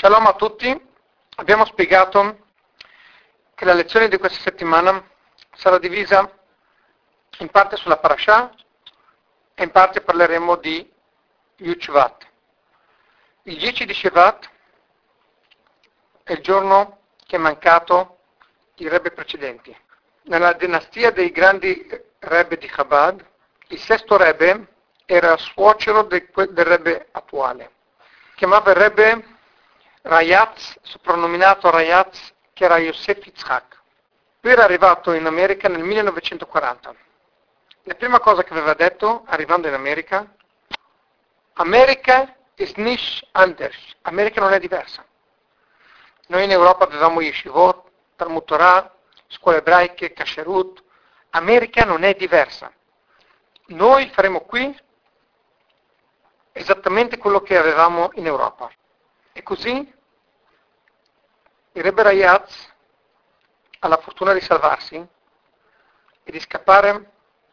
Shalom a tutti. Abbiamo spiegato che la lezione di questa settimana sarà divisa in parte sulla Parashah e in parte parleremo di Yud Shvat. Il 10 di Shevat è il giorno che è mancato i Rebbe precedenti. Nella dinastia dei grandi Rebbe di Chabad, il sesto Rebbe era suocero del Rebbe attuale. Chiamava il Rebbe Rayatz, soprannominato Rayatz, che era Yosef Yitzhak. Lui era arrivato in America nel 1940. La prima cosa che aveva detto, arrivando in America, America is nicht anders. America non è diversa. Noi in Europa avevamo Yeshivot, Talmud Torah, scuole ebraiche, Kasherut. America non è diversa. Noi faremo qui esattamente quello che avevamo in Europa. E così il Rebbe Rayatz ha la fortuna di salvarsi e di scappare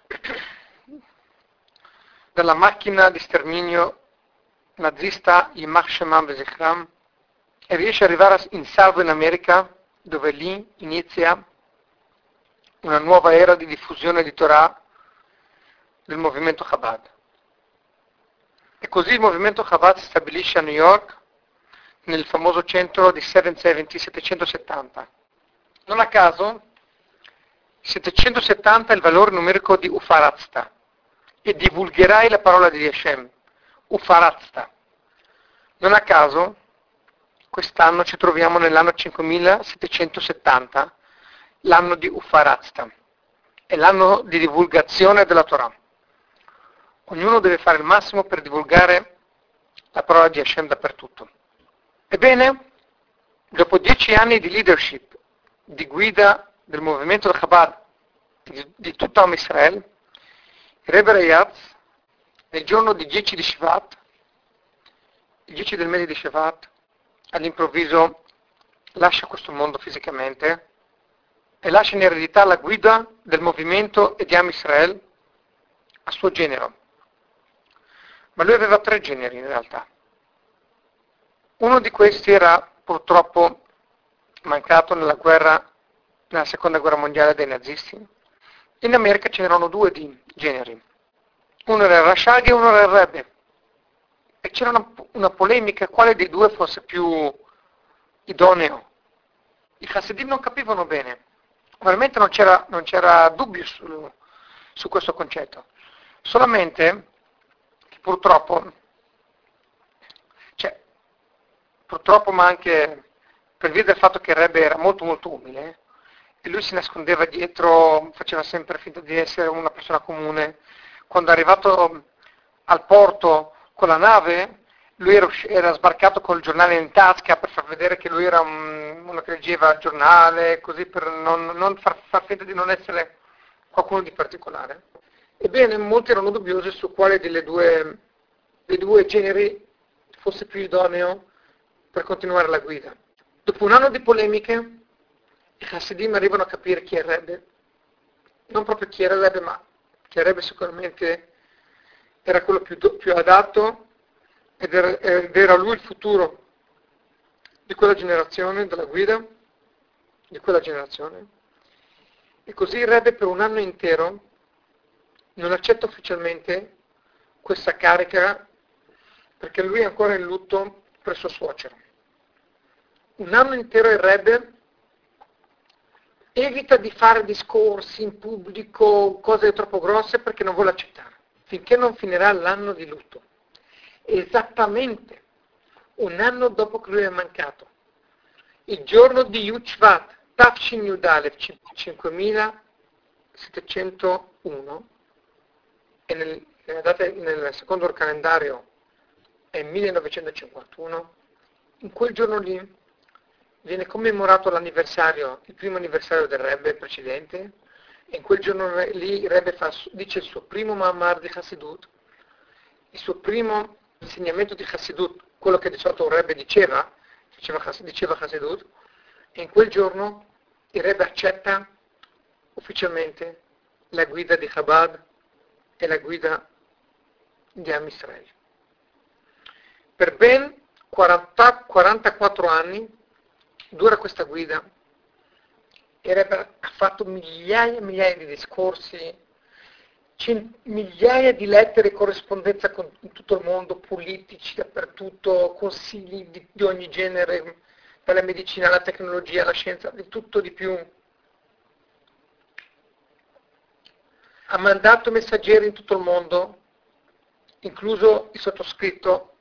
dalla macchina di sterminio nazista Yimach Shemam Vezichram e riesce ad arrivare in salvo in America, dove lì inizia una nuova era di diffusione di Torah del movimento Chabad. E così il movimento Chabad si stabilisce a New York, nel famoso centro di 770. Non a caso, 770 è il valore numerico di Ufarazta, e divulgherai la parola di Hashem, Ufarazta. Non a caso, quest'anno ci troviamo nell'anno 5770, l'anno di Ufarazta, è l'anno di divulgazione della Torah. Ognuno deve fare il massimo per divulgare la parola di Hashem dappertutto. Ebbene, dopo 10 anni di leadership, di guida del movimento del Chabad, di tutta Am Israel, il Rebbe Rayatz, nel giorno di 10 di Shevat, il 10 del mese di Shevat, all'improvviso lascia questo mondo fisicamente e lascia in eredità la guida del movimento e di Am Israel a suo genero. Ma lui aveva 3 generi in realtà. Uno di questi era purtroppo mancato nella seconda guerra mondiale dei nazisti. In America c'erano 2 generi. Uno era il Rashag e uno era il Rebbe. E c'era una polemica quale dei 2 fosse più idoneo. I Hasidim non capivano bene. Veramente non c'era dubbio su questo concetto. Solamente che purtroppo, ma anche per via del fatto che il Rebbe era molto molto umile e lui si nascondeva dietro, faceva sempre finta di essere una persona comune. Quando è arrivato al porto con la nave, lui era sbarcato col giornale in tasca per far vedere che lui era uno che leggeva il giornale, così per non far finta di non essere qualcuno di particolare. Ebbene, molti erano dubbiosi su quale dei due generi fosse più idoneo per continuare la guida. Dopo un anno di polemiche, i Hasidim arrivano a capire chi è il Rebbe. Non proprio chi era il Rebbe, ma che il Rebbe sicuramente era quello più adatto ed era lui il futuro di quella generazione, della guida di quella generazione. E così il Rebbe per un anno intero non accetta ufficialmente questa carica perché lui è ancora in lutto per suo suocero. Un anno intero il Rebbe evita di fare discorsi in pubblico, cose troppo grosse, perché non vuole accettare, finché non finirà l'anno di lutto. Esattamente un anno dopo che lui è mancato, il giorno di Yud Shvat, Tafshin Yud Aleph 5701, e nel secondo calendario è 1951, in quel giorno lì viene commemorato l'anniversario, il primo anniversario del Rebbe precedente, e in quel giorno lì il Rebbe dice il suo primo Ma'amar di Chassidut, il suo primo insegnamento di Chassidut, quello che di solito un Rebbe diceva Chassidut, e in quel giorno il Rebbe accetta ufficialmente la guida di Chabad e la guida di Am Israel. Per ben 44 anni dura questa guida. Il Rebbe ha fatto migliaia e migliaia di discorsi, migliaia di lettere e corrispondenza in tutto il mondo, politici dappertutto, consigli di ogni genere, dalla medicina alla tecnologia, alla scienza, di tutto di più. Ha mandato messaggeri in tutto il mondo, incluso il sottoscritto,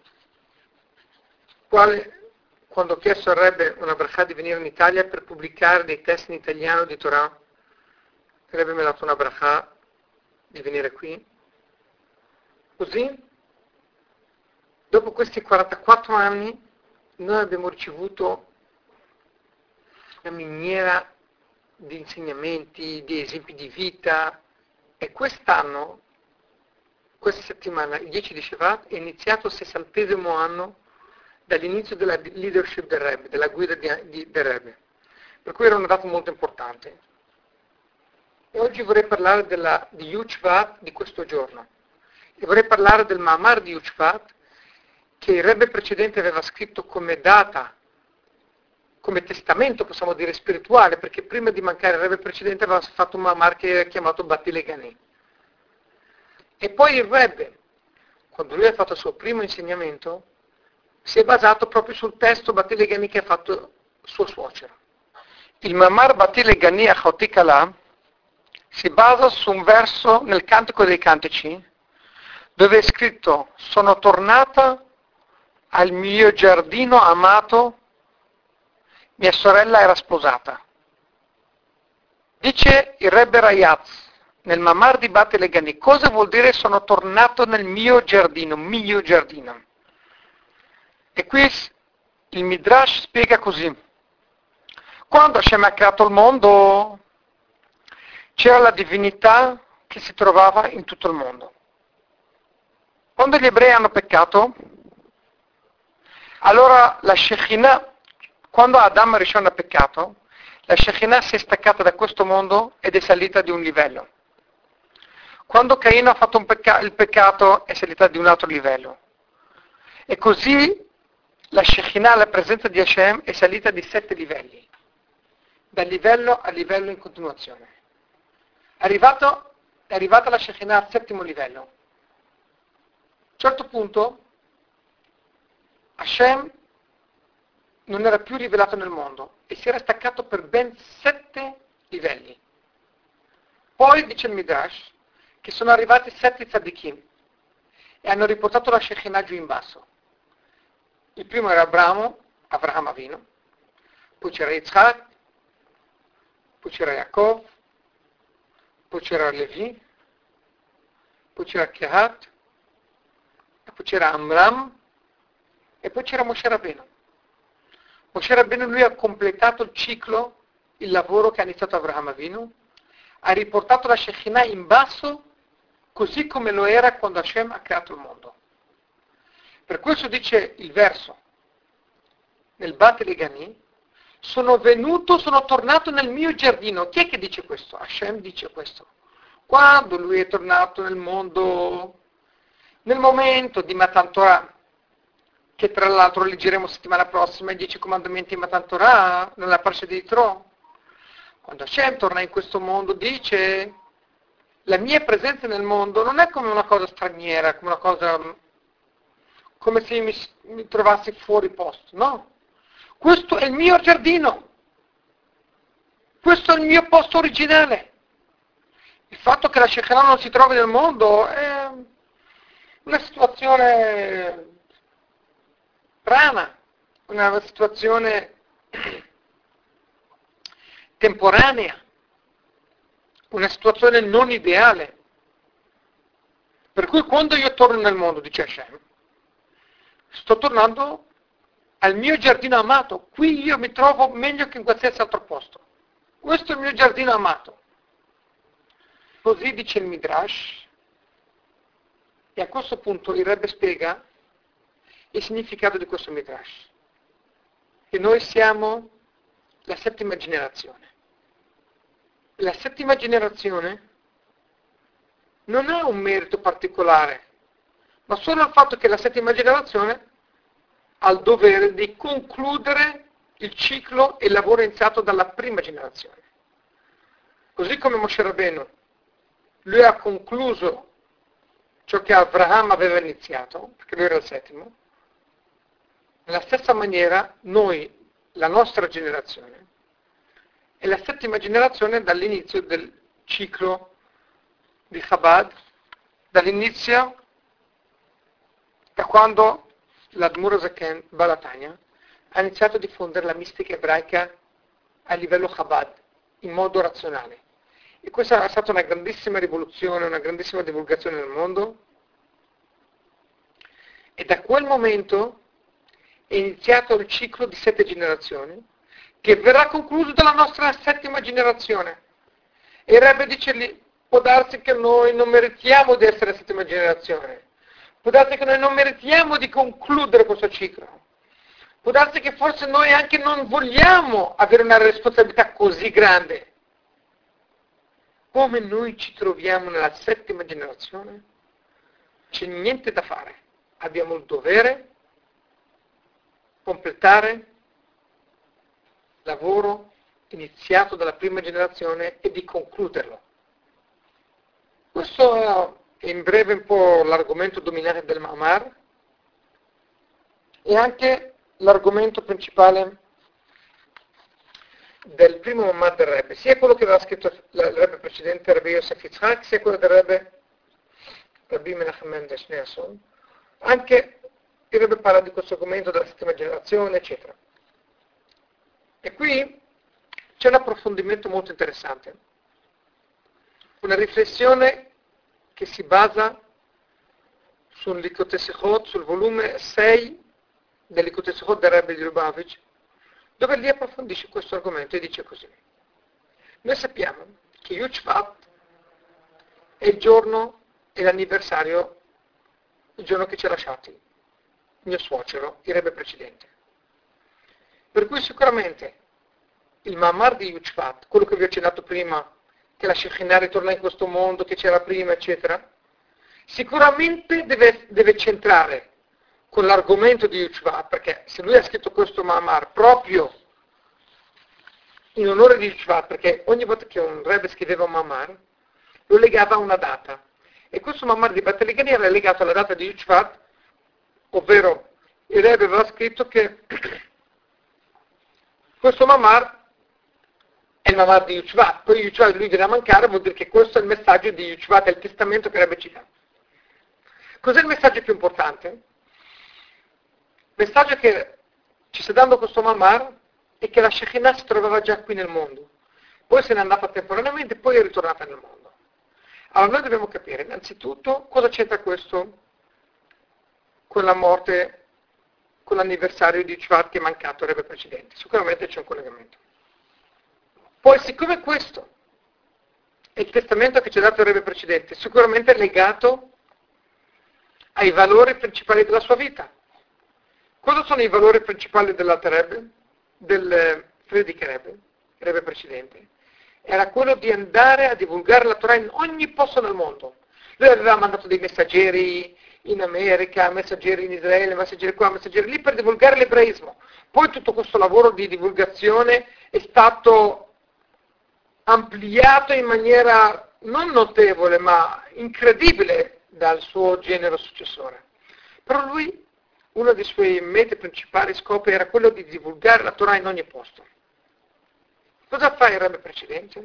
quale, quando ho chiesto al Rebbe una brachà di venire in Italia per pubblicare dei testi in italiano di Torah, il Rebbe mi ha dato una brachà di venire qui. Così, dopo questi 44 anni, noi abbiamo ricevuto una miniera di insegnamenti, di esempi di vita, e quest'anno, questa settimana, il 10 di Shevat, è iniziato il 60° anno dall'inizio della leadership del Rebbe, della guida del Rebbe. Per cui era una data molto importante. E oggi vorrei parlare di Yud Shvat di questo giorno. E vorrei parlare del Ma'amar di Yud Shvat che il Rebbe precedente aveva scritto come data, come testamento, possiamo dire, spirituale, perché prima di mancare il Rebbe precedente aveva fatto un Ma'amar che era chiamato Batile Gani. E poi il Rebbe, quando lui ha fatto il suo primo insegnamento, si è basato proprio sul testo Batile Gani che ha fatto suo suocero. Il Ma'amar Batile Gani a Chotikala si basa su un verso nel Cantico dei Cantici, dove è scritto: sono tornata al mio giardino amato, mia sorella era sposata. Dice il Rebbe Rayaz nel Ma'amar di Batile Gani, cosa vuol dire sono tornato nel mio giardino, mio giardino? E qui il Midrash spiega così: quando Hashem ha creato il mondo, c'era la divinità che si trovava in tutto il mondo. Quando gli ebrei hanno peccato, allora la Shekhinah, quando Adam Rishon ha peccato, la Shekhinah si è staccata da questo mondo ed è salita di un livello. Quando Caino ha fatto il peccato è salita di un altro livello. E così la Shekhinah, la presenza di Hashem, è salita di 7 livelli, da livello a livello in continuazione. È arrivata la Shekhinah al 7° livello. A un certo punto Hashem non era più rivelato nel mondo e si era staccato per ben 7 livelli. Poi dice il Midrash che sono arrivati 7 tzaddikim e hanno riportato la Shekhinah giù in basso. Il primo era Avraham Avinu, poi c'era Yitzhak, poi c'era Yaakov, poi c'era Levi, poi c'era Kehat, e poi c'era Amram, e poi c'era Moshe Rabbeinu. Moshe Rabbeinu, lui ha completato il ciclo, il lavoro che ha iniziato Avraham Avinu, ha riportato la Shekhinah in basso, così come lo era quando Hashem ha creato il mondo. Per questo dice il verso, nel Batile Gani, sono tornato nel mio giardino. Chi è che dice questo? Hashem dice questo. Quando lui è tornato nel mondo, nel momento di Matan Torah, che tra l'altro leggeremo settimana prossima, i 10 comandamenti di Matan Torah, nella Parsha di Yitro, quando Hashem torna in questo mondo dice: la mia presenza nel mondo non è come una cosa straniera, come una cosa, come se mi trovassi fuori posto, no. Questo è il mio giardino, questo è il mio posto originale. Il fatto che la Shekinah non si trovi nel mondo è una situazione strana, una situazione temporanea, una situazione non ideale. Per cui quando io torno nel mondo, dice Hashem, sto tornando al mio giardino amato. Qui io mi trovo meglio che in qualsiasi altro posto. Questo è il mio giardino amato. Così dice il Midrash, e a questo punto il Rebbe spiega il significato di questo Midrash. Che noi siamo la 7ª generazione. La 7ª generazione non ha un merito particolare, ma solo il fatto che la 7ª generazione ha il dovere di concludere il ciclo e il lavoro iniziato dalla prima generazione. Così come Moshe Rabbeinu, lui ha concluso ciò che Abraham aveva iniziato, perché lui era il settimo, nella stessa maniera noi, la nostra generazione, è la settima generazione dall'inizio del ciclo di Chabad, dall'inizio, da quando l'Admur Zaken Balatanya ha iniziato a diffondere la mistica ebraica a livello Chabad, in modo razionale. E questa è stata una grandissima rivoluzione, una grandissima divulgazione nel mondo. E da quel momento è iniziato il ciclo di 7 generazioni, che verrà concluso dalla nostra settima generazione. E il Rebbe dice lì, può darsi che noi non meritiamo di essere la settima generazione, può darsi che noi non meritiamo di concludere questo ciclo, può darsi che forse noi anche non vogliamo avere una responsabilità così grande. Come noi ci troviamo nella settima generazione, c'è niente da fare. Abbiamo il dovere completare lavoro iniziato dalla prima generazione e di concluderlo. Questo è in breve un po' l'argomento dominante del Ma'amar e anche l'argomento principale del primo Ma'amar del Rebbe, sia quello che aveva scritto il Rebbe precedente, Rabbi Yosef Yitzhak, sia quello del Rebbe Rabbi Menachem Mendes Nelson. Anche il Rebbe parla di questo argomento della settima generazione, eccetera. E qui c'è un approfondimento molto interessante, una riflessione che si basa sull'Likutei Sichot, sul volume 6 dell'Likutei Sichot del Rebbe di Lubavitch, dove lì approfondisce questo argomento e dice così. Noi sappiamo che Yud Shvat è il giorno e l'anniversario, il giorno che ci ha lasciati mio suocero, il Rebbe precedente. Per cui sicuramente il Ma'amar di Yud Shvat, quello che vi ho accennato prima, che la Shekhinah ritorna in questo mondo, che c'era prima, eccetera, sicuramente deve centrare con l'argomento di Yud Shvat, perché se lui ha scritto questo Ma'amar proprio in onore di Yud Shvat, perché ogni volta che un Rebbe scriveva un Ma'amar, lo legava a una data. E questo Ma'amar di Battlegani era legato alla data di Yud Shvat, ovvero il Rebbe aveva scritto che questo Ma'amar è il Ma'amar di Yud Shvat, poi Yud Shvat lui viene a mancare, vuol dire che questo è il messaggio di Yud Shvat, è il testamento che Rebbe cita. Cos'è il messaggio più importante? Il messaggio che ci sta dando questo Ma'amar è che la Shekhinah si trovava già qui nel mondo, poi se n'è andata temporaneamente, poi è ritornata nel mondo. Allora noi dobbiamo capire innanzitutto cosa c'entra questo con la morte, con l'anniversario di Yud Shvat che è mancato il Rebbe precedente. Sicuramente c'è un collegamento. Poi siccome questo è il testamento che ci ha dato il Rebbe precedente, sicuramente è legato ai valori principali della sua vita. Cosa sono i valori principali dell'Alter Rebbe, del Frierdiker Rebbe, il Rebbe precedente? Era quello di andare a divulgare la Torah in ogni posto nel mondo. Lui aveva mandato dei messaggeri in America, messaggeri in Israele, messaggeri qua, messaggeri lì per divulgare l'ebraismo. Poi tutto questo lavoro di divulgazione è stato ampliato in maniera non notevole ma incredibile dal suo genero successore. Però lui, uno dei suoi mete principali scopi era quello di divulgare la Torah in ogni posto. Cosa fa il Rebbe precedente?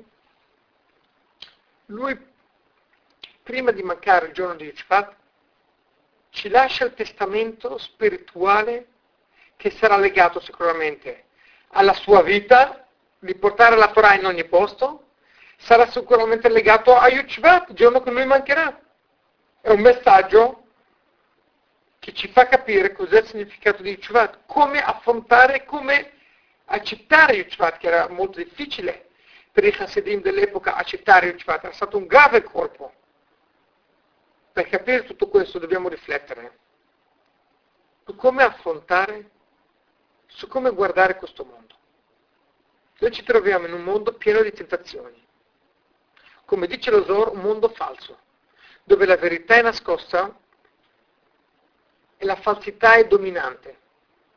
Lui, prima di mancare il giorno di Yud Shvat, ci lascia il testamento spirituale che sarà legato sicuramente alla sua vita, di portare la Torah in ogni posto, sarà sicuramente legato a Yud Shvat, il giorno che lui mancherà. È un messaggio che ci fa capire cos'è il significato di Yud Shvat, come affrontare, come accettare Yud Shvat, che era molto difficile per i Hasidim dell'epoca accettare Yud Shvat, era stato un grave colpo. Per capire tutto questo dobbiamo riflettere su come affrontare, su come guardare questo mondo. Noi ci troviamo in un mondo pieno di tentazioni. Come dice lo Zohar, un mondo falso, dove la verità è nascosta e la falsità è dominante.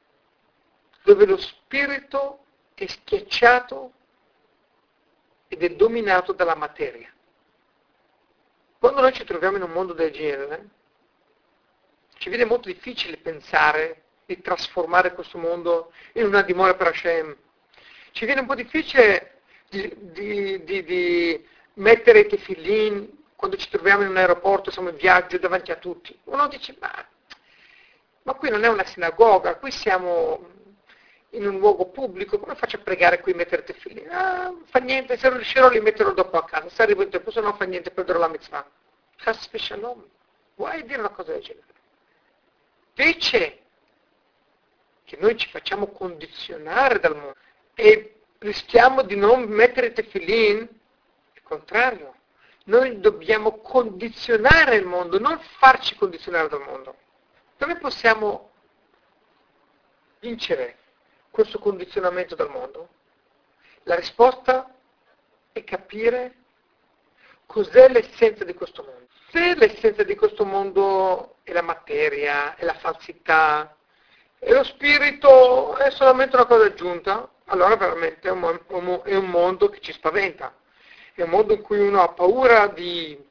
dove lo spirito è schiacciato ed è dominato dalla materia. Quando noi ci troviamo in un mondo del genere, ci viene molto difficile pensare di trasformare questo mondo in una dimora per Hashem. Ci viene un po' difficile di mettere i tefillin quando ci troviamo in un aeroporto, siamo in viaggio davanti a tutti. Uno dice, ma qui non è una sinagoga, qui siamo in un luogo pubblico, come faccio a pregare qui e mettere tefillin? Fa niente, se riuscirò li metterò dopo a casa, se arrivo in tempo, se non fa niente, perderò la mitzvah. Chas v'shalom. Vuoi dire una cosa del genere? Invece che noi ci facciamo condizionare dal mondo e rischiamo di non mettere tefillin, il contrario, noi dobbiamo condizionare il mondo, non farci condizionare dal mondo. Come possiamo vincere questo condizionamento dal mondo? La risposta è capire cos'è l'essenza di questo mondo. Se l'essenza di questo mondo è la materia, è la falsità, e lo spirito è solamente una cosa aggiunta, allora veramente è un mondo che ci spaventa. È un mondo in cui uno ha paura di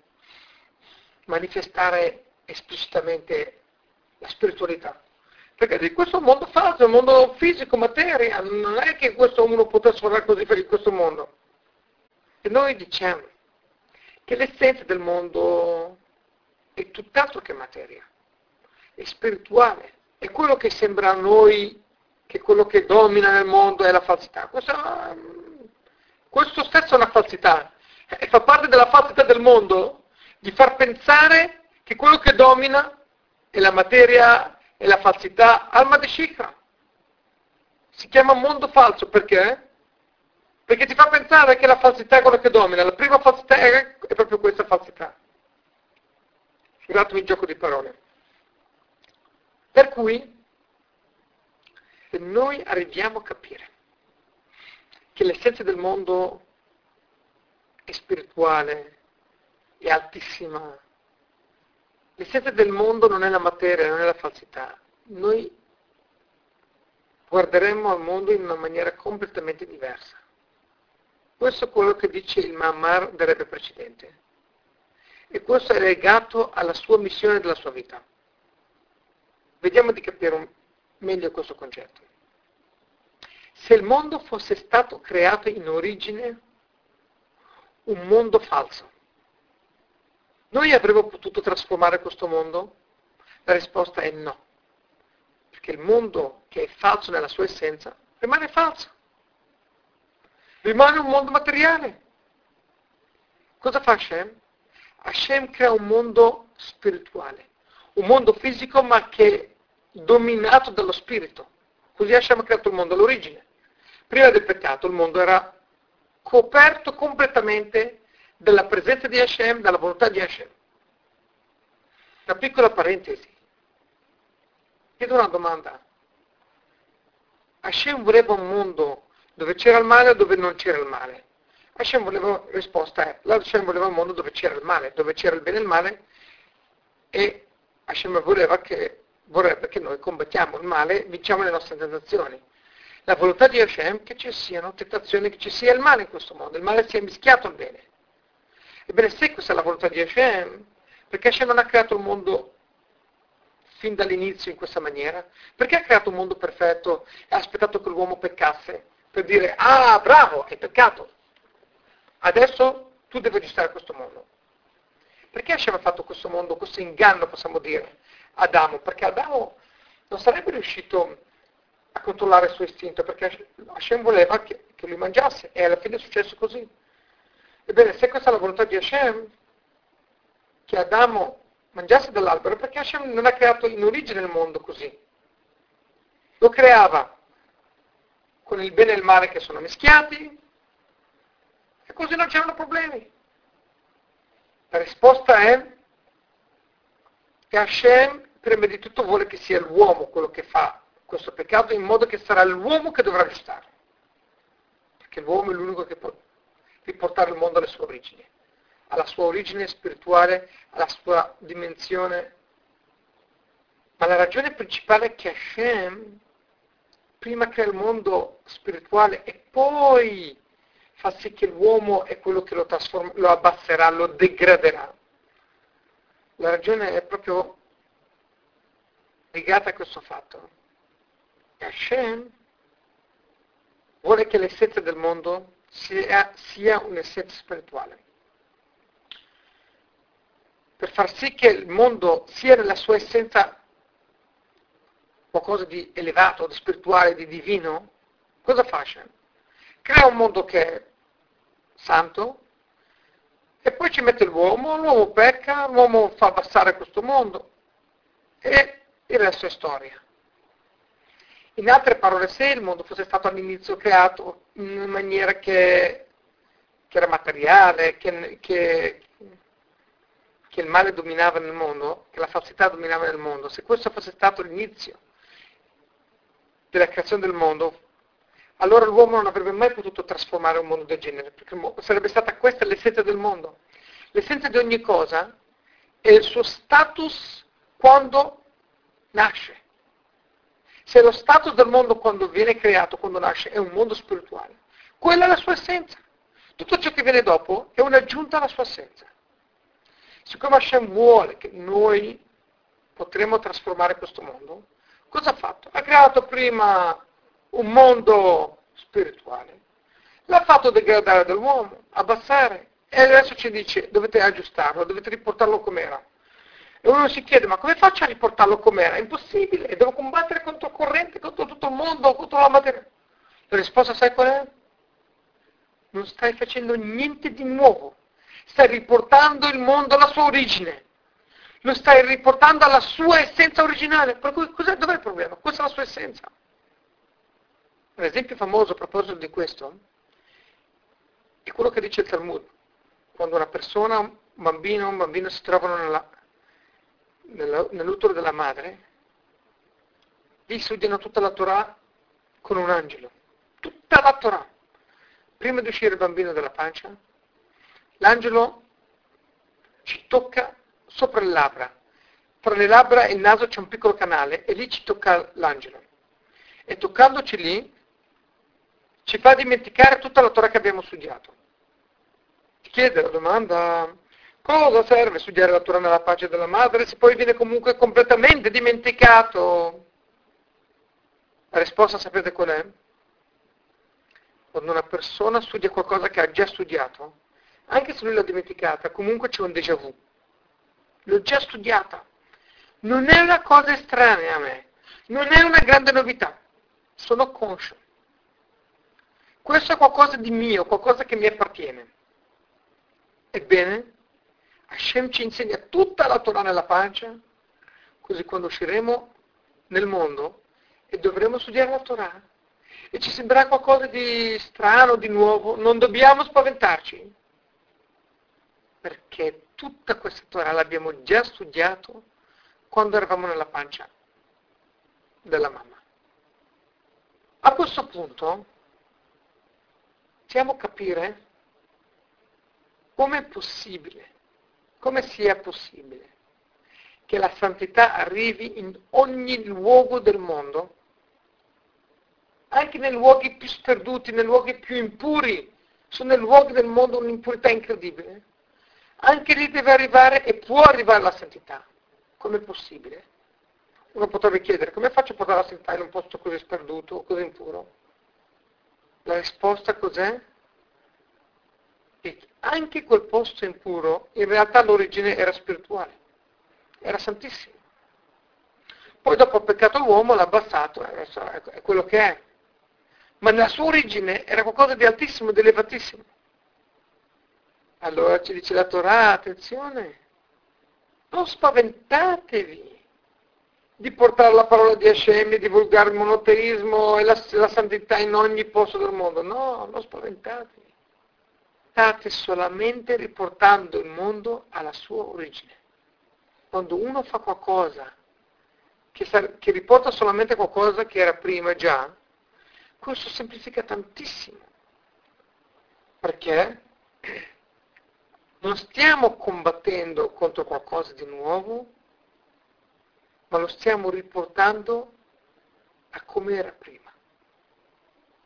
manifestare esplicitamente la spiritualità. Perché di questo mondo falso, è un mondo fisico, materia, non è che questo uno può trasformare così per questo mondo. E noi diciamo che l'essenza del mondo è tutt'altro che materia, è spirituale, è quello che sembra a noi che quello che domina nel mondo è la falsità. Questo stesso è una falsità, e fa parte della falsità del mondo di far pensare che quello che domina è la materia e la falsità alma de shikra. Si chiama mondo falso perché? Perché ti fa pensare che la falsità è quello che domina. La prima falsità è proprio questa falsità. Scusatemi il gioco di parole. Per cui, se noi arriviamo a capire che l'essenza del mondo è spirituale, è altissima, l'essenza del mondo non è la materia, non è la falsità, noi guarderemo al mondo in una maniera completamente diversa. Questo è quello che dice il Mahamar del Rebbe precedente. E questo è legato alla sua missione della sua vita. Vediamo di capire meglio questo concetto. Se il mondo fosse stato creato in origine un mondo falso, noi avremmo potuto trasformare questo mondo? La risposta è no. Perché il mondo che è falso nella sua essenza rimane falso. Rimane un mondo materiale. Cosa fa Hashem? Hashem crea un mondo spirituale, un mondo fisico ma che è dominato dallo spirito. Così Hashem ha creato il mondo all'origine. Prima del peccato il mondo era coperto completamente dalla presenza di Hashem, dalla volontà di Hashem. Una piccola parentesi. Chiedo una domanda. Hashem voleva un mondo dove c'era il male o dove non c'era il male? Hashem voleva, risposta è, Hashem voleva un mondo dove c'era il male, dove c'era il bene e il male, e Hashem vorrebbe che noi combattiamo il male, vinciamo le nostre tentazioni. La volontà di Hashem è che ci siano tentazioni, che ci sia il male in questo mondo, il male sia mischiato al bene. Ebbene, se questa è la volontà di Hashem, perché Hashem non ha creato il mondo fin dall'inizio in questa maniera? Perché ha creato un mondo perfetto e ha aspettato che l'uomo peccasse per dire, bravo, hai peccato, adesso tu devi aggiustare questo mondo? Perché Hashem ha fatto questo mondo, questo inganno, possiamo dire, Adamo? Perché Adamo non sarebbe riuscito a controllare il suo istinto, perché Hashem voleva che lui mangiasse, e alla fine è successo così. Ebbene, se questa è la volontà di Hashem, che Adamo mangiasse dall'albero, perché Hashem non ha creato in origine il mondo così. Lo creava con il bene e il male che sono mischiati, e così non c'erano problemi. La risposta è che Hashem, prima di tutto, vuole che sia l'uomo quello che fa questo peccato, in modo che sarà l'uomo che dovrà aggiustarlo. Perché l'uomo è l'unico che può riportare il mondo alle sue origini, alla sua origine spirituale, alla sua dimensione. Ma la ragione principale è che Hashem prima crea il mondo spirituale e poi fa sì che l'uomo è quello che lo trasforma, lo abbasserà, lo degraderà. La ragione è proprio legata a questo fatto. Hashem vuole che l'essenza del mondo sia un'essenza spirituale. Per far sì che il mondo sia nella sua essenza qualcosa di elevato, di spirituale, di divino, cosa fa Hashem? Crea un mondo che è santo e poi ci mette l'uomo pecca, l'uomo fa abbassare questo mondo e il resto è storia. In altre parole, se il mondo fosse stato all'inizio creato in maniera che era materiale, che il male dominava nel mondo, che la falsità dominava nel mondo, se questo fosse stato l'inizio della creazione del mondo, allora l'uomo non avrebbe mai potuto trasformare un mondo del genere, perché sarebbe stata questa l'essenza del mondo. L'essenza di ogni cosa è il suo status quando nasce. Se lo status del mondo quando viene creato, quando nasce, è un mondo spirituale, quella è la sua essenza. Tutto ciò che viene dopo è un'aggiunta alla sua essenza. Siccome Hashem vuole che noi potremo trasformare questo mondo, cosa ha fatto? Ha creato prima un mondo spirituale, l'ha fatto degradare dall'uomo, abbassare, e adesso ci dice dovete aggiustarlo, dovete riportarlo com'era. E uno si chiede, ma come faccio a riportarlo com'era? È impossibile, devo combattere contro il corrente, contro tutto il mondo, contro la materia. La risposta sai qual è? Non stai facendo niente di nuovo. Stai riportando il mondo alla sua origine. Lo stai riportando alla sua essenza originale. Per cui dov'è il problema? Questa è la sua essenza. Un esempio famoso a proposito di questo è quello che dice il Talmud. Quando una persona, un bambino si trovano nell'utero della madre, gli studiano tutta la Torah con un angelo. Tutta la Torah. Prima di uscire il bambino dalla pancia, l'angelo ci tocca sopra le labbra. Tra le labbra e il naso c'è un piccolo canale e lì ci tocca l'angelo. E toccandoci lì, ci fa dimenticare tutta la Torah che abbiamo studiato. Ti chiede la domanda, cosa serve studiare la Torah nella pancia della madre se poi viene comunque completamente dimenticato? La risposta sapete qual è? Quando una persona studia qualcosa che ha già studiato, anche se lui l'ha dimenticata, comunque c'è un déjà vu. L'ho già studiata. Non è una cosa estranea a me. Non è una grande novità. Sono conscio. Questo è qualcosa di mio, qualcosa che mi appartiene. Ebbene, Hashem ci insegna tutta la Torah nella pancia, così quando usciremo nel mondo e dovremo studiare la Torah, e ci sembrerà qualcosa di strano, di nuovo, non dobbiamo spaventarci, perché tutta questa Torah l'abbiamo già studiato quando eravamo nella pancia della mamma. A questo punto possiamo capire come è possibile, come sia possibile che la santità arrivi in ogni luogo del mondo, anche nei luoghi più sperduti, nei luoghi più impuri. Sono nei luoghi del mondo un'impurità incredibile. Anche lì deve arrivare e può arrivare la santità. Com'è possibile? Uno potrebbe chiedere, come faccio a portare la santità in un posto così sperduto, così impuro? La risposta cos'è? Che anche quel posto impuro, in realtà l'origine era spirituale, era santissimo. Poi dopo il peccato l'uomo l'ha abbassato, adesso è quello che è. Ma nella sua origine era qualcosa di altissimo, di elevatissimo. Allora ci dice la Torah, attenzione, non spaventatevi di portare la parola di Hashem, di divulgare il monoteismo e la santità in ogni posto del mondo. No, non spaventatevi. State solamente riportando il mondo alla sua origine. Quando uno fa qualcosa che riporta solamente qualcosa che era prima già, questo semplifica tantissimo. Perché non stiamo combattendo contro qualcosa di nuovo, ma lo stiamo riportando a come era prima.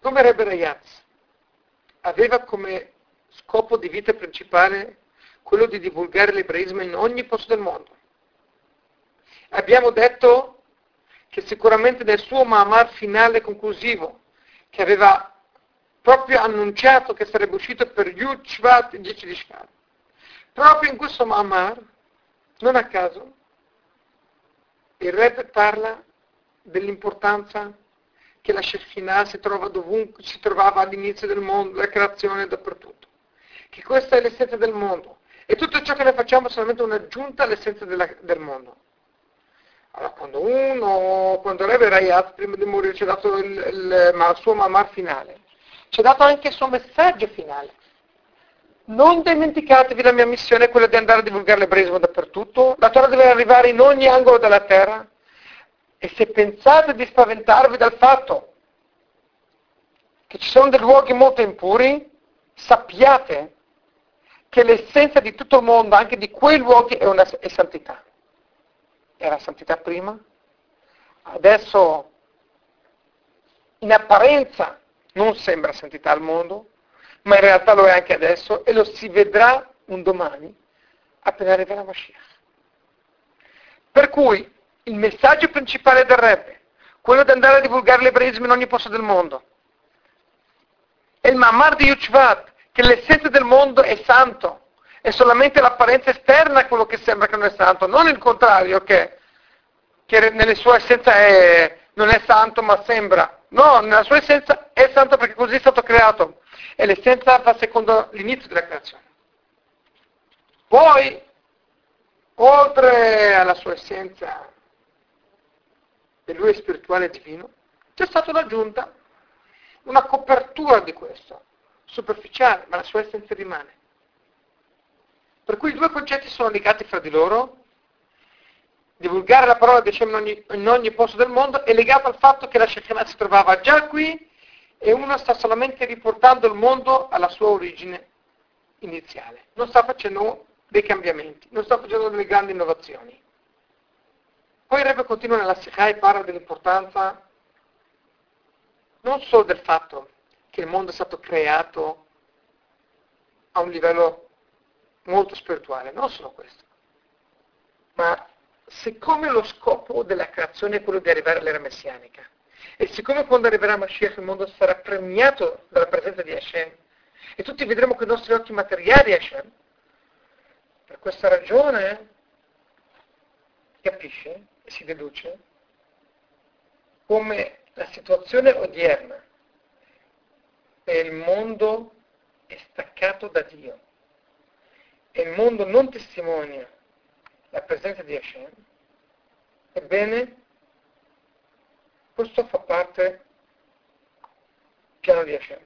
come Rebbe Rayatz aveva come scopo di vita principale quello di divulgare l'ebraismo in ogni posto del mondo. Abbiamo detto che sicuramente nel suo Ma'amar finale conclusivo, che aveva proprio annunciato che sarebbe uscito per Yud Shvat e 10 di Shvat, proprio in questo Ma'amar, non a caso, il Rebbe parla dell'importanza che la Shekhinah si trova dovunque, si trovava all'inizio del mondo, la creazione dappertutto, che questa è l'essenza del mondo e tutto ciò che noi facciamo è solamente un'aggiunta all'essenza del mondo. Allora, quando Rebbe Rayatz prima di morire ci ha dato il suo Ma'amar finale, ci ha dato anche il suo messaggio finale. Non dimenticatevi, la mia missione è quella di andare a divulgare l'ebraismo dappertutto, la Torah deve arrivare in ogni angolo della terra, e se pensate di spaventarvi dal fatto che ci sono dei luoghi molto impuri, sappiate che l'essenza di tutto il mondo, anche di quei luoghi, è santità. Era santità prima, adesso in apparenza non sembra santità al mondo, ma in realtà lo è anche adesso e lo si vedrà un domani appena arriverà Mashiach. Per cui il messaggio principale del Rebbe, quello di andare a divulgare l'ebraismo in ogni posto del mondo, e il Ma'amar di Yud Shvat, che l'essenza del mondo è santo, è solamente l'apparenza esterna quello che sembra che non è santo, non il contrario, che nella sua essenza non è santo ma sembra. No, nella sua essenza è santo perché così è stato creato. E l'essenza va secondo l'inizio della creazione. Poi, oltre alla sua essenza, che lui è spirituale e divino, c'è stata un'aggiunta, una copertura di questo, superficiale, ma la sua essenza rimane. Per cui i due concetti sono legati fra di loro. Divulgare la parola di Hashem in ogni posto del mondo è legato al fatto che la Shekinah si trovava già qui e uno sta solamente riportando il mondo alla sua origine iniziale. Non sta facendo dei cambiamenti, non sta facendo delle grandi innovazioni. Poi il Rebbe continua nella Sikha e parla dell'importanza non solo del fatto che il mondo è stato creato a un livello molto spirituale, non solo questo, ma siccome lo scopo della creazione è quello di arrivare all'era messianica, e siccome quando arriverà Mashiach il mondo sarà premiato dalla presenza di Hashem, e tutti vedremo con i nostri occhi materiali Hashem, per questa ragione capisce e si deduce come la situazione odierna e il mondo è staccato da Dio e il mondo non testimonia la presenza di Hashem, ebbene, questo fa parte del piano di Hashem.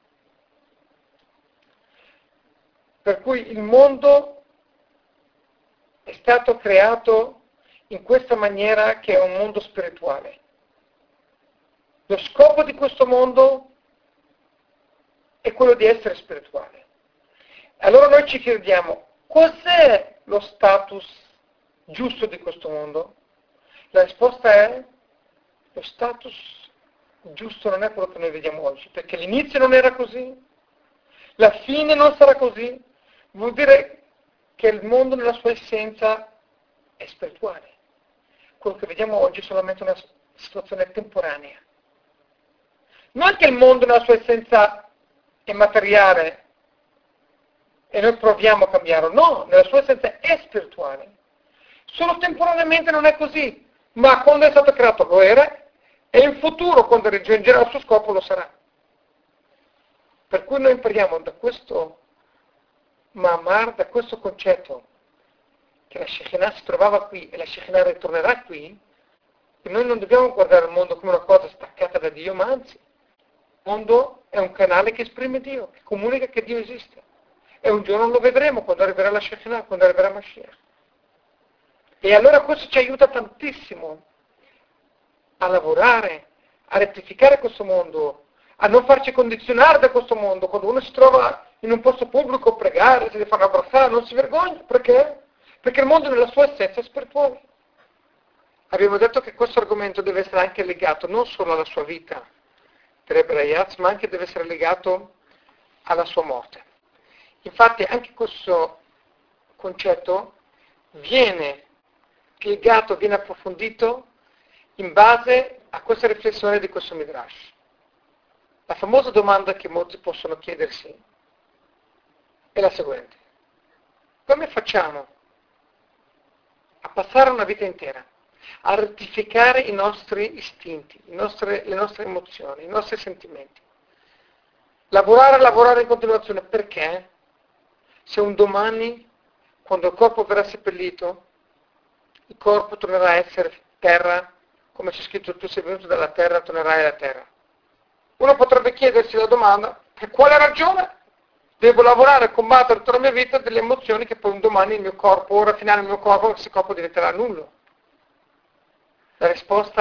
Per cui il mondo è stato creato in questa maniera che è un mondo spirituale. Lo scopo di questo mondo è quello di essere spirituale. Allora noi ci chiediamo, cos'è lo status giusto di questo mondo? La risposta è: lo status giusto non è quello che noi vediamo oggi, perché l'inizio non era così, la fine non sarà così, vuol dire che il mondo nella sua essenza è spirituale. Quello che vediamo oggi è solamente una situazione temporanea. Non che il mondo nella sua essenza è materiale e noi proviamo a cambiarlo, no, nella sua essenza è spirituale. Solo temporaneamente non è così, ma quando è stato creato lo era, e in futuro, quando raggiungerà il suo scopo, lo sarà. Per cui noi impariamo da questo Ma'amar, da questo concetto, che la Shekinah si trovava qui e la Shekinah ritornerà qui, che noi non dobbiamo guardare il mondo come una cosa staccata da Dio, ma anzi, il mondo è un canale che esprime Dio, che comunica che Dio esiste. E un giorno lo vedremo quando arriverà la Shekinah, quando arriverà Mashiach. E allora questo ci aiuta tantissimo a lavorare, a rettificare questo mondo, a non farci condizionare da questo mondo. Quando uno si trova in un posto pubblico a pregare, si deve fare una bracciata, non si vergogna. Perché? Perché il mondo nella sua essenza è spirituale. Abbiamo detto che questo argomento deve essere anche legato non solo alla sua vita direbbe Rayaz, ma anche deve essere legato alla sua morte. Infatti anche questo concetto viene spiegato, viene approfondito in base a questa riflessione di questo Midrash. La famosa domanda che molti possono chiedersi è la seguente: come facciamo a passare una vita intera a rettificare i nostri istinti, le nostre emozioni, i nostri sentimenti? Lavorare in continuazione, perché se un domani, quando il corpo verrà seppellito, il corpo tornerà a essere terra, come c'è scritto, tu sei venuto dalla terra, tornerai alla terra. Uno potrebbe chiedersi la domanda: per quale ragione devo lavorare e combattere tutta la mia vita delle emozioni che poi un domani il mio corpo, ora finale il mio corpo, questo corpo diventerà nullo? La risposta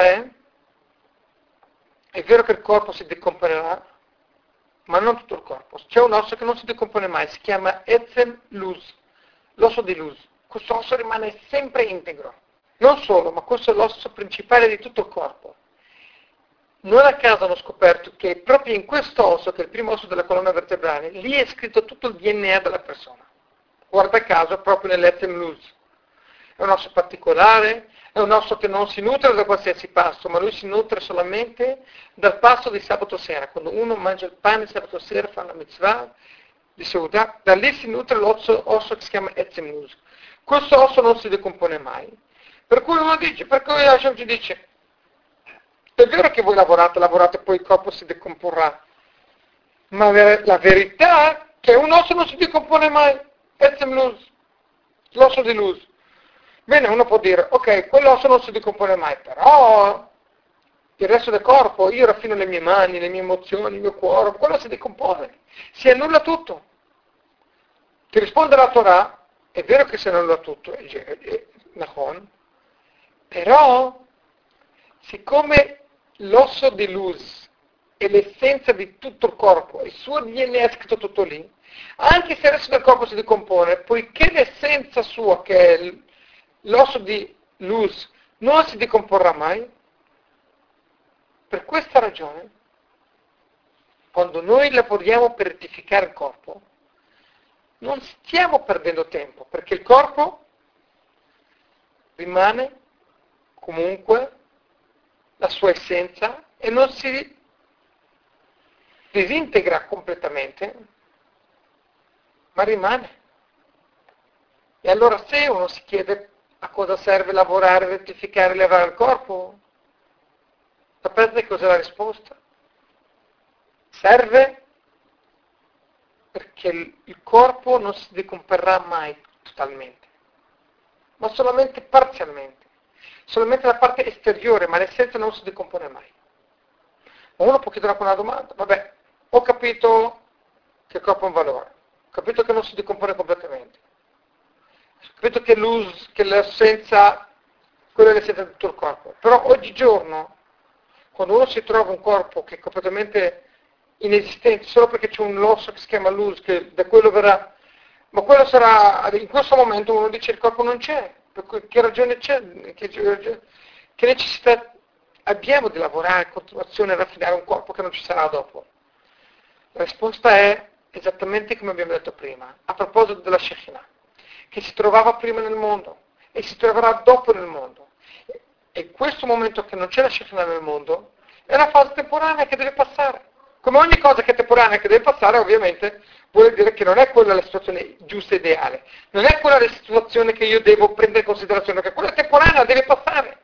è vero che il corpo si decomponerà, ma non tutto il corpo. C'è un osso che non si decompone mai, si chiama Etzem Luz, l'osso di Luz. Questo osso rimane sempre integro. Non solo, ma questo è l'osso principale di tutto il corpo. Non a caso hanno scoperto che proprio in questo osso, che è il primo osso della colonna vertebrale, lì è scritto tutto il DNA della persona. Guarda caso, proprio nell'Etzem Luz. È un osso particolare, è un osso che non si nutre da qualsiasi pasto, ma lui si nutre solamente dal pasto di sabato sera. Quando uno mangia il pane sabato sera, fa una mitzvah di Seudah, da lì si nutre l'osso che si chiama Etzem Luz. Questo osso non si decompone mai. Per cui uno dice, per cui Hashem ci dice: è vero che voi lavorate e poi il corpo si decomporrà, ma la verità è che un osso non si decompone mai, Etzem Luz, l'osso di Luz. Bene, uno può dire, ok, quell'osso non si decompone mai, però il resto del corpo, io raffino le mie mani, le mie emozioni, il mio cuore, quello si decompone, si annulla tutto. Ti risponde la Torah, è vero che si annulla tutto, è Nahon, però siccome l'osso di Luz è l'essenza di tutto il corpo, il suo DNA è scritto tutto lì, anche se il resto del corpo si decompone, poiché l'essenza sua, che è l'osso di Luz, non si decomporrà mai, per questa ragione, quando noi lavoriamo per rettificare il corpo, non stiamo perdendo tempo, perché il corpo rimane comunque la sua essenza e non si disintegra completamente, ma rimane. E allora se uno si chiede a cosa serve lavorare, rettificare, levare il corpo, sapete cos'è la risposta? Serve perché il corpo non si decomporrà mai totalmente, ma solamente parzialmente. Solamente la parte esteriore, ma l'essenza non si decompone mai. Ma uno può chiedere una domanda: vabbè, ho capito che il corpo ha un valore, ho capito che non si decompone completamente, ho capito che l'essenza, quella è l'essenza di tutto il corpo, però oggigiorno, quando uno si trova un corpo che è completamente inesistente, solo perché c'è un osso che si chiama Luz, che da quello verrà, ma quello sarà, in questo momento uno dice il corpo non c'è, per cui che ragione c'è, che necessità abbiamo di lavorare in continuazione a raffinare un corpo che non ci sarà dopo? La risposta è esattamente come abbiamo detto prima, a proposito della Shekinah, che si trovava prima nel mondo e si troverà dopo nel mondo. E questo momento che non c'è la Shekinah nel mondo è una fase temporanea che deve passare. Come ogni cosa che è temporanea che deve passare, ovviamente vuol dire che non è quella la situazione giusta e ideale, non è quella la situazione che io devo prendere in considerazione, che quella temporanea deve passare.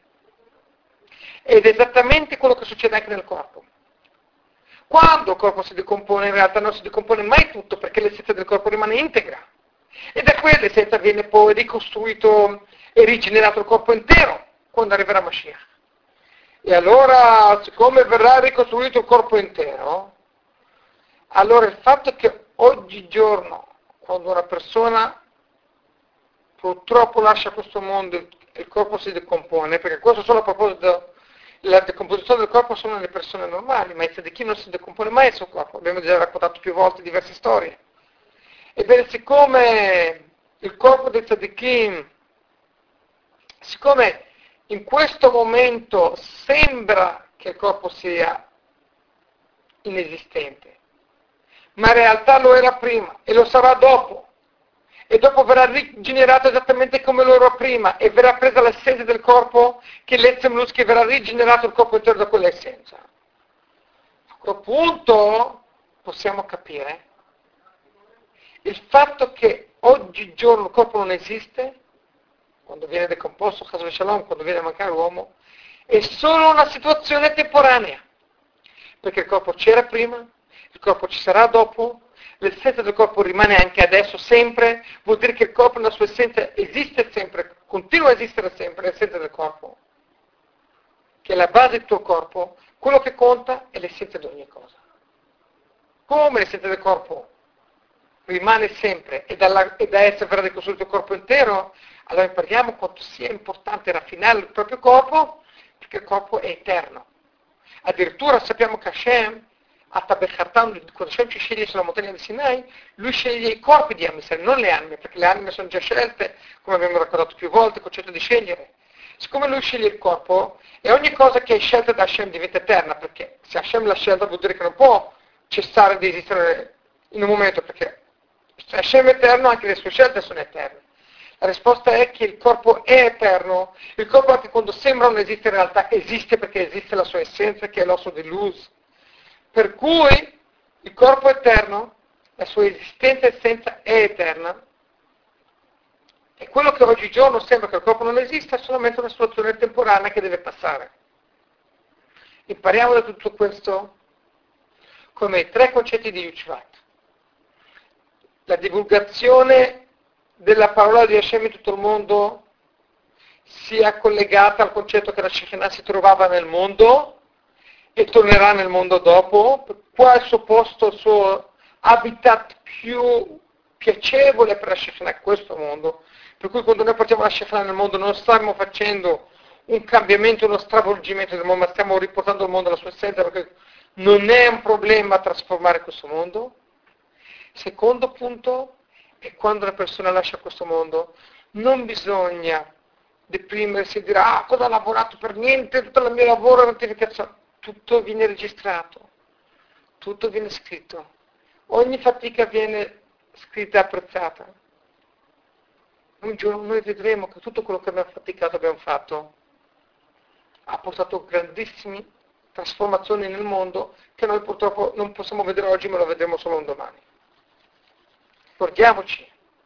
Ed è esattamente quello che succede anche nel corpo. Quando il corpo si decompone, in realtà non si decompone mai tutto, perché l'essenza del corpo rimane integra. E da quell'essenza viene poi ricostruito e rigenerato il corpo intero, quando arriverà Mashiach. E allora, siccome verrà ricostruito il corpo intero, allora il fatto che oggigiorno, quando una persona purtroppo lascia questo mondo e il corpo si decompone, perché questo solo a proposito della decomposizione del corpo sono le persone normali, ma il tzaddikim non si decompone mai il suo corpo, abbiamo già raccontato più volte diverse storie. Ebbene, siccome il corpo dei tzaddikim, siccome in questo momento sembra che il corpo sia inesistente, ma in realtà lo era prima e lo sarà dopo. E dopo verrà rigenerato esattamente come lo era prima e verrà presa l'essenza del corpo che l'Etzem che verrà rigenerato il corpo intero da quell'essenza. A quel punto possiamo capire il fatto che oggigiorno il corpo non esiste, quando viene decomposto, caso di Shalom, quando viene a mancare l'uomo, è solo una situazione temporanea, perché il corpo c'era prima, il corpo ci sarà dopo, l'essenza del corpo rimane anche adesso sempre, vuol dire che il corpo nella sua essenza esiste sempre, continua a esistere sempre, l'essenza del corpo, che è la base del tuo corpo, quello che conta è l'essenza di ogni cosa. Come l'essenza del corpo rimane sempre e da essa verrà ricostruito il corpo intero, allora impariamo quanto sia importante raffinare il proprio corpo, perché il corpo è eterno. Addirittura sappiamo che Hashem, quando Hashem ci sceglie sulla montagna di Sinai, lui sceglie i corpi di Am Yisrael, non le anime, perché le anime sono già scelte, come abbiamo raccontato più volte, il concetto di scegliere. Siccome lui sceglie il corpo, e ogni cosa che è scelta da Hashem diventa eterna, perché se Hashem l'ha scelta vuol dire che non può cessare di esistere in un momento, perché se Hashem è eterno, anche le sue scelte sono eterne. La risposta è che il corpo è eterno, il corpo anche quando sembra non esistere in realtà esiste perché esiste la sua essenza che è l'osso di luz. Per cui il corpo è eterno, la sua esistenza e essenza è eterna e quello che oggigiorno sembra che il corpo non esista è solamente una situazione temporanea che deve passare. Impariamo da tutto questo come i tre concetti di Yuchvat. La divulgazione della parola di Hashem in tutto il mondo sia collegata al concetto che la Shekinah si trovava nel mondo e tornerà nel mondo dopo, qua è il suo posto, il suo habitat più piacevole per la Shekinah in questo mondo, per cui quando noi portiamo la Shekinah nel mondo non stiamo facendo un cambiamento, uno stravolgimento del mondo, ma stiamo riportando il mondo alla sua essenza, perché non è un problema trasformare questo mondo. Secondo punto, è quando una persona lascia questo mondo, non bisogna deprimersi e dire cosa ho lavorato per niente, tutto il mio lavoro, la notificazione, tutto viene registrato, tutto viene scritto, ogni fatica viene scritta e apprezzata. Un giorno noi vedremo che tutto quello che abbiamo faticato, abbiamo fatto, ha portato grandissime trasformazioni nel mondo che noi purtroppo non possiamo vedere oggi, ma lo vedremo solo un domani. Ricordiamoci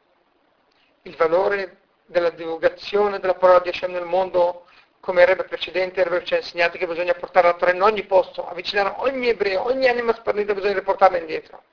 il valore della divulgazione della parola di Hashem nel mondo, come il Rebbe precedente, il Rebbe ci ha insegnato che bisogna portare la Torah in ogni posto, avvicinare ogni ebreo, ogni anima sparita bisogna riportarla indietro.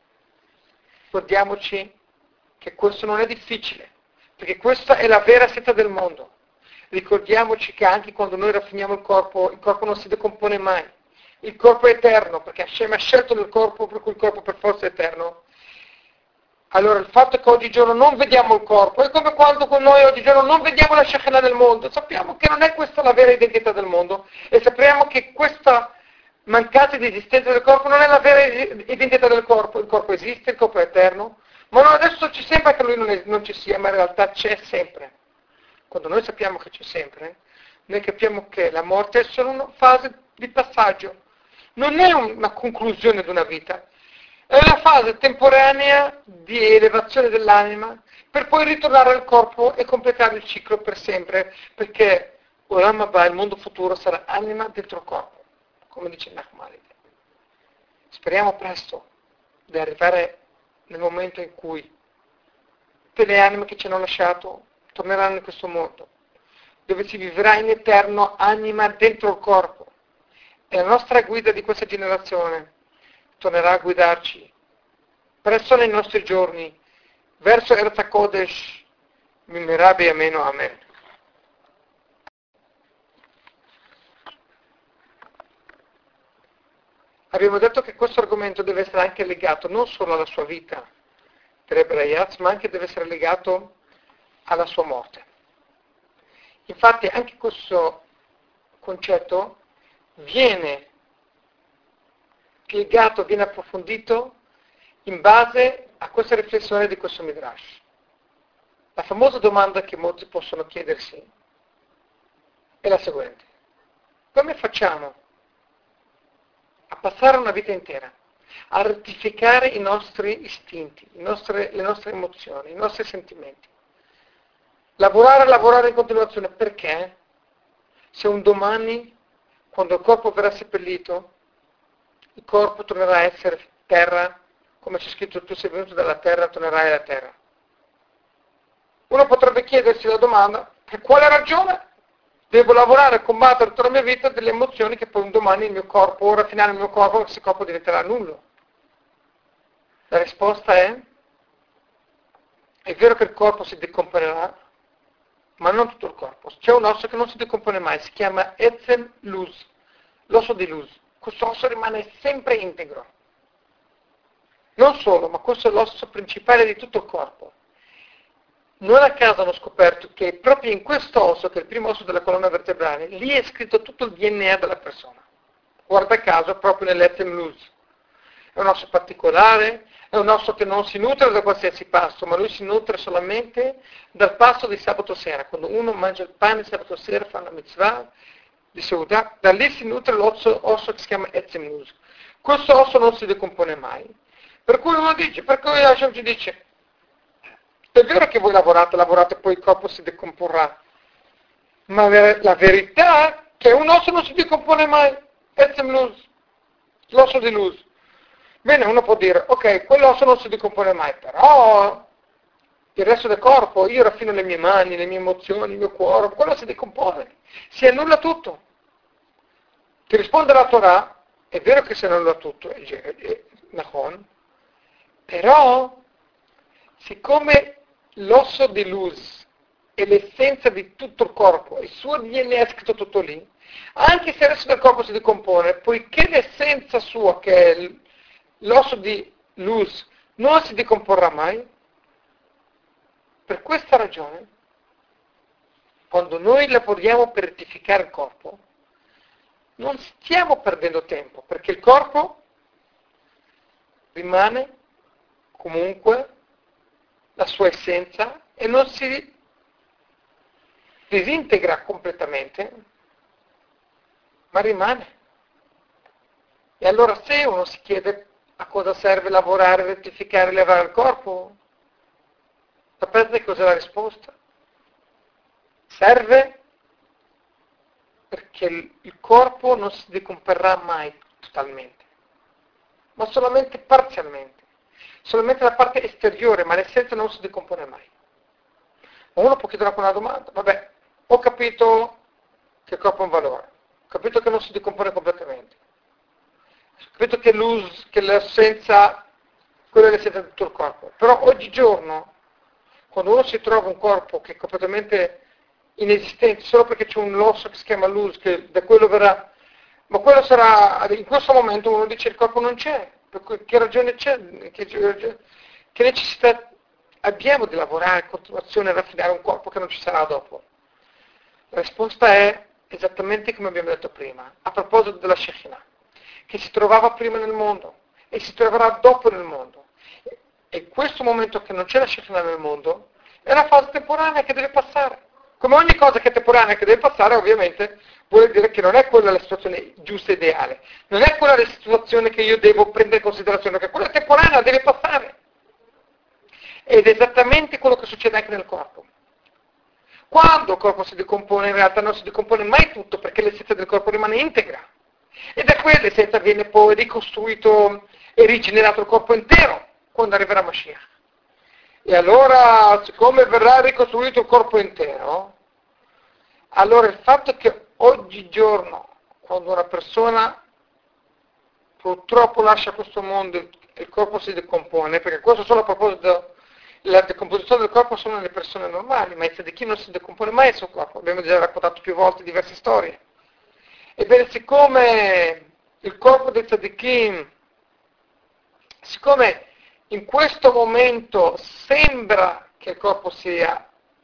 Ricordiamoci che questo non è difficile, perché questa è la vera essenza del mondo. Ricordiamoci che anche quando noi raffiniamo il corpo non si decompone mai. Il corpo è eterno, perché Hashem ha scelto il corpo, per cui il corpo per forza è eterno. Allora il fatto che oggigiorno non vediamo il corpo è come quando con noi oggigiorno non vediamo la Shekinah nel mondo, sappiamo che non è questa la vera identità del mondo e sappiamo che questa mancanza di esistenza del corpo non è la vera identità del corpo. Il corpo esiste, il corpo è eterno, ma non adesso ci sembra che lui non ci sia, ma in realtà c'è sempre. Quando noi sappiamo che c'è sempre, noi capiamo che la morte è solo una fase di passaggio, non è una conclusione di una vita. È una fase temporanea di elevazione dell'anima per poi ritornare al corpo e completare il ciclo per sempre, perché Olam Haba, il mondo futuro, sarà anima dentro il corpo, come dice Nachmanides. Speriamo presto di arrivare nel momento in cui tutte le anime che ci hanno lasciato torneranno in questo mondo, dove si vivrà in eterno anima dentro il corpo. E la nostra guida di questa generazione tornerà a guidarci presso nei nostri giorni verso Eretz HaKodesh Mimera B'Yameinu Amen. Abbiamo detto che questo argomento deve essere anche legato non solo alla sua vita per Ebraiaz, ma anche deve essere legato alla sua morte. Infatti anche questo concetto viene spiegato, viene approfondito in base a questa riflessione di questo Midrash. La famosa domanda che molti possono chiedersi è la seguente: come facciamo a passare una vita intera, a rettificare i nostri istinti, le nostre emozioni, i nostri sentimenti. Lavorare in continuazione, perché se un domani, quando il corpo verrà seppellito, il corpo tornerà a essere terra, come c'è scritto, tu sei venuto dalla terra, tornerai alla terra. Uno potrebbe chiedersi la domanda, per quale ragione devo lavorare e combattere tutta la mia vita delle emozioni che poi un domani il mio corpo, ora finale il mio corpo, questo corpo diventerà nullo? La risposta è vero che il corpo si decomporrà, ma non tutto il corpo. C'è un osso che non si decompone mai, si chiama Etzem Luz, l'osso di Luz. Questo osso rimane sempre integro. Non solo, ma questo è l'osso principale di tutto il corpo. Non a caso hanno scoperto che proprio in questo osso, che è il primo osso della colonna vertebrale, lì è scritto tutto il DNA della persona. Guarda caso, proprio nell'Etzem Luz. È un osso particolare, è un osso che non si nutre da qualsiasi pasto, ma lui si nutre solamente dal pasto di sabato sera. Quando uno mangia il pane sabato sera, fa una mitzvah di Seudah, da lì si nutre l'osso che si chiama Etzem Luz. Questo osso non si decompone mai. Per cui uno dice, per cui Hashem ci dice, è vero che voi lavorate e poi il corpo si decomporrà, ma la verità è che un osso non si decompone mai, Etzem Luz, l'osso di Luz. Bene, uno può dire, ok, quell'osso non si decompone mai, però il resto del corpo, io raffino le mie mani, le mie emozioni, il mio cuore, quello si decompone, si annulla tutto. Ti risponde la Torah, è vero che si annulla tutto, è Nahon, però siccome l'osso di Luz è l'essenza di tutto il corpo, il suo DNA è scritto tutto lì, anche se il resto del corpo si decompone, poiché l'essenza sua, che è l'osso di Luz, non si decomporrà mai, per questa ragione, quando noi lavoriamo per rettificare il corpo, non stiamo perdendo tempo, perché il corpo rimane comunque la sua essenza e non si disintegra completamente, ma rimane. E allora se uno si chiede a cosa serve lavorare, rettificare, levare il corpo, sapete cos'è la risposta? Serve perché il corpo non si decomporrà mai totalmente, ma solamente parzialmente. Solamente la parte esteriore, ma l'essenza non si decompone mai. Ma uno può chiedere una domanda, vabbè, ho capito che il corpo ha un valore, ho capito che non si decompone completamente, ho capito che l'essenza, quella è l'essenza di tutto il corpo, però oggigiorno, quando uno si trova un corpo che è completamente inesistente, solo perché c'è un osso che si chiama Luz, che da quello verrà, ma quello sarà, in questo momento uno dice il corpo non c'è, per cui che ragione c'è, che necessità abbiamo di lavorare in continuazione a raffinare un corpo che non ci sarà dopo? La risposta è esattamente come abbiamo detto prima, a proposito della Shekinah, che si trovava prima nel mondo e si troverà dopo nel mondo. E questo momento che non c'è la Shekinah nel mondo è una fase temporanea che deve passare. Come ogni cosa che è temporanea che deve passare, ovviamente, vuol dire che non è quella la situazione giusta e ideale. Non è quella la situazione che io devo prendere in considerazione, che quella temporanea deve passare. Ed è esattamente quello che succede anche nel corpo. Quando il corpo si decompone, in realtà non si decompone mai tutto, perché l'essenza del corpo rimane integra. E da quell'essenza viene poi ricostruito e rigenerato il corpo intero, quando arriverà Mashiach. E allora, siccome verrà ricostruito il corpo intero, allora il fatto che oggigiorno, quando una persona purtroppo lascia questo mondo e il corpo si decompone, perché questo solo a proposito, la decomposizione del corpo sono le persone normali, ma il tzaddikim non si decompone mai il suo corpo, abbiamo già raccontato più volte diverse storie. Ebbene, siccome il corpo dei tzaddikim, siccome in questo momento sembra che il corpo sia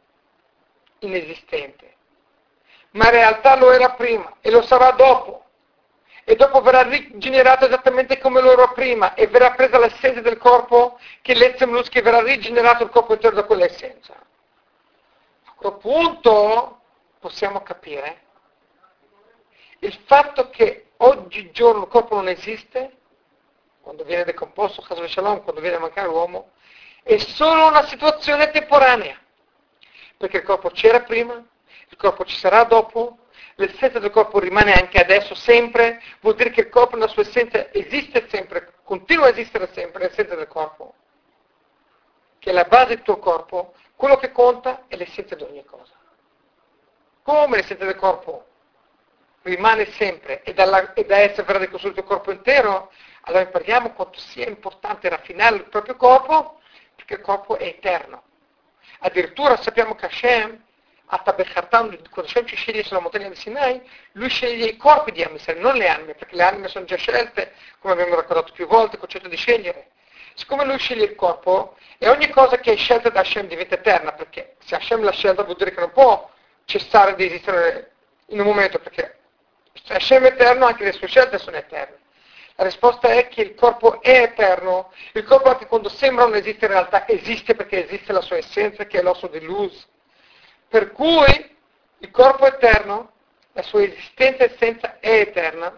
inesistente, ma in realtà lo era prima e lo sarà dopo, e dopo verrà rigenerato esattamente come lo era prima e verrà presa l'essenza del corpo, che è l'Etzem Luz, che verrà rigenerato il corpo intero da quell'essenza. A quel punto possiamo capire Il fatto che oggigiorno il corpo non esiste, quando viene decomposto, caso Shalom, quando viene a mancare l'uomo, è solo una situazione temporanea. Perché il corpo c'era prima, il corpo ci sarà dopo, l'essenza del corpo rimane anche adesso sempre, vuol dire che il corpo nella sua essenza esiste sempre, continua a esistere sempre, l'essenza del corpo, che è la base del tuo corpo, quello che conta è l'essenza di ogni cosa. Come l'essenza del corpo rimane sempre e da essa verrà ricostruito il corpo intero, allora impariamo quanto sia importante raffinare il proprio corpo, perché il corpo è eterno. Addirittura sappiamo che Hashem, quando Hashem ci sceglie sulla montagna di Sinai, lui sceglie i corpi di Am Yisrael, non le anime, perché le anime sono già scelte, come abbiamo raccontato più volte, il concetto di scegliere. Siccome lui sceglie il corpo, e ogni cosa che è scelta da Hashem diventa eterna, perché se Hashem l'ha scelta vuol dire che non può cessare di esistere in un momento, perché se Hashem è eterno, anche le sue scelte sono eterne. La risposta è che il corpo è eterno, il corpo anche quando sembra non esistere in realtà esiste perché esiste la sua essenza che è l'osso di luz. Per cui il corpo è eterno, la sua esistenza e essenza è eterna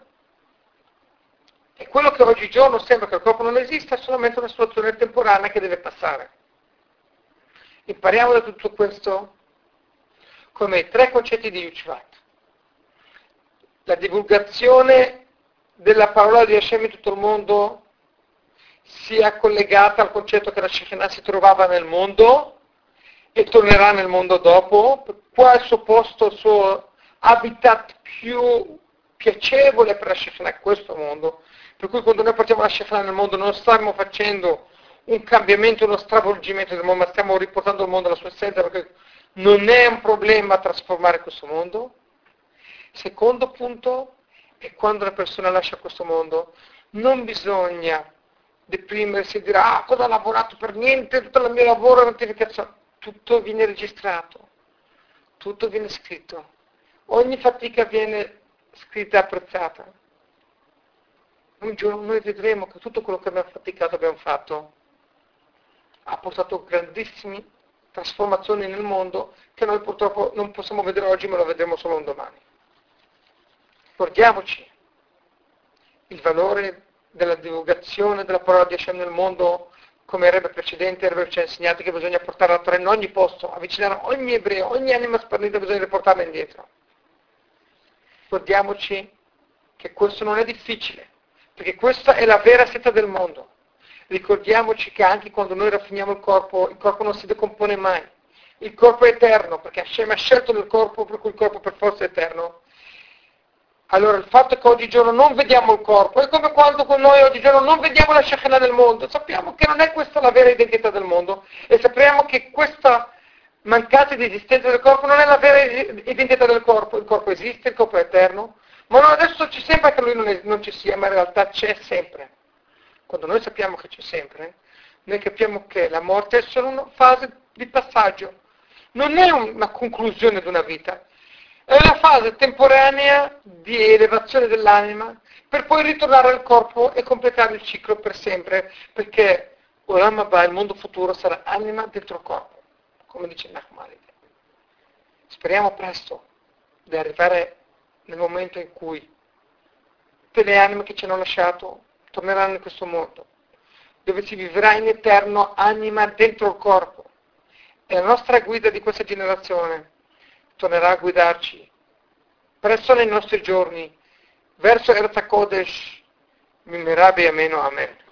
e quello che oggigiorno sembra che il corpo non esista è solamente una situazione temporanea che deve passare. Impariamo da tutto questo come i 3 concetti di Yuchvat. La divulgazione della parola di Hashem in tutto il mondo sia collegata al concetto che la Shekinah si trovava nel mondo e tornerà nel mondo dopo, qua è il suo posto, il suo habitat più piacevole per la Shekinah in questo mondo, per cui quando noi portiamo la Shekinah nel mondo non stiamo facendo un cambiamento, uno stravolgimento del mondo, ma stiamo riportando il mondo alla sua essenza, perché non è un problema trasformare questo mondo. Secondo punto, e quando una persona lascia questo mondo, non bisogna deprimersi e dire cosa ho lavorato per niente, tutto il mio lavoro, la notificazione, tutto viene registrato, tutto viene scritto, ogni fatica viene scritta e apprezzata. Un giorno noi vedremo che tutto quello che abbiamo faticato, abbiamo fatto, ha portato grandissime trasformazioni nel mondo che noi purtroppo non possiamo vedere oggi, ma lo vedremo solo un domani. Ricordiamoci il valore della divulgazione della parola di Hashem nel mondo, come il Rebbe precedente ci ha insegnato che bisogna portare la Torah in ogni posto, avvicinare ogni ebreo, ogni anima sparnita bisogna riportarla indietro. Ricordiamoci che questo non è difficile, perché questa è la vera seta del mondo. Ricordiamoci che anche quando noi raffiniamo il corpo non si decompone mai. Il corpo è eterno, perché Hashem ha scelto il corpo, per cui il corpo per forza è eterno. Allora il fatto che oggigiorno non vediamo il corpo è come quando con noi oggigiorno non vediamo la Shekinah del mondo, sappiamo che non è questa la vera identità del mondo e sappiamo che questa mancanza di esistenza del corpo non è la vera identità del corpo. Il corpo esiste, il corpo è eterno, ma non adesso ci sembra che lui non ci sia, ma in realtà c'è sempre. Quando noi sappiamo che c'è sempre, noi capiamo che la morte è solo una fase di passaggio, non è una conclusione di una vita. È una fase temporanea di elevazione dell'anima per poi ritornare al corpo e completare il ciclo per sempre, perché Olam Haba, il mondo futuro, sarà anima dentro il corpo, come dice Nachmanides. Speriamo presto di arrivare nel momento in cui tutte le anime che ci hanno lasciato torneranno in questo mondo, dove si vivrà in eterno anima dentro il corpo. E la nostra guida di questa generazione tornerà a guidarci presso nei nostri giorni verso Eretz HaKodesh, Mimerabi Ameno Amen.